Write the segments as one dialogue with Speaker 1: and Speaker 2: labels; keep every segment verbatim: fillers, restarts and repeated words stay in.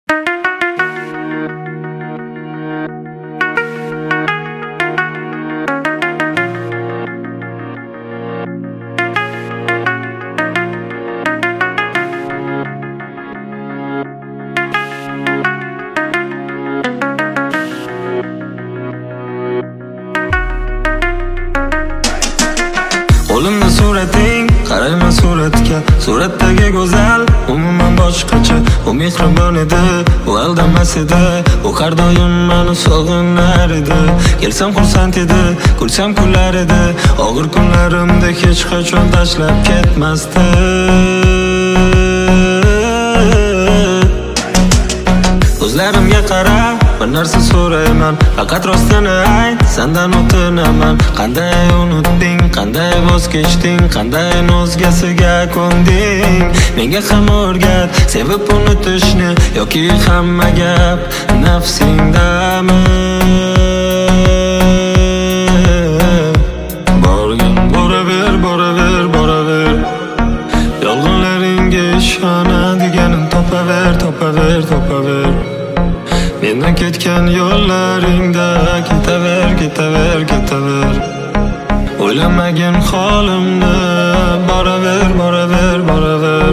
Speaker 1: Qo'limda surating, qarayman suratga. Suratdagi go'zal umuman boshqacha. U mehribon edi, u aldamas edi, u har doim meni sog'inar edi. Kelsam xursand edi, kulsam kular edi. Og'ir kunlarimda hech qachon tashlab ketmasdi. Ko'zlarimga qara, bir narsa so'rayman, faqat rostini ayt, sendan o'tinaman. Qanday unutding, qanday voz kechding, qanday o'zgasiga ko'nding? Menga ham o'rgat, sevib unutishni, yoki hamma gap nafsingdami? Borgin boraver, boraver, boraver. Yolg'onlaringga ishonadiganim topaver, topaver, topaver. Mendan ketgan yo'llaringda ketaver, ketaver, ketaver. O'ylamagin holimni, boraver, boraver, boraver.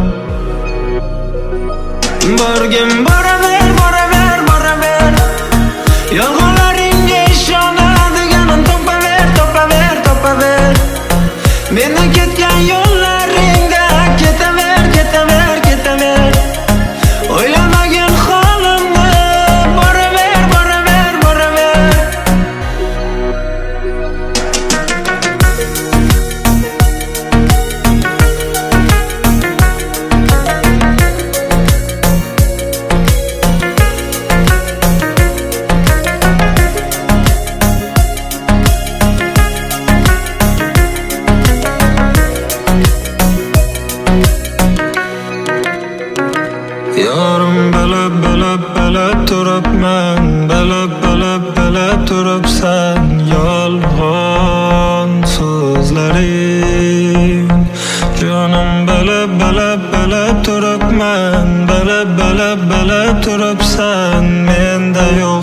Speaker 1: Borgin boraver, boraver, boraver. Yolg'onlaringga ishonadiganim topaver, topaver, topaver. Mendan ketgan yo'llaringda ketaver, ketaver, ketaver. O'ylamagin holimni, boraver, boraver, boraver. Yorim bilib, bilib, bilib turibman, bilib, bilib, bilib turibsan. Yolg'on so'zlaring, jonim bilib, bilib, bilib turibman, bilib, bilib, bilib turibsan. Menda yo'q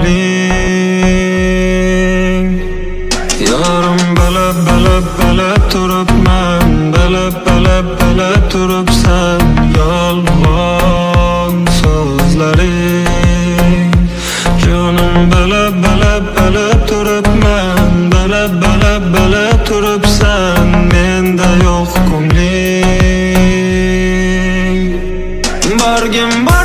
Speaker 1: ko'ngling. Yorim bilib, bilib, bilib turibman, bilib, bilib, bilib turibsan. Yolg'on so'zlaring, jonim bilib, bilib, bilib turibman, bilib, bilib, bilib turibsan. Menda yo'q ko'ngling. Borgin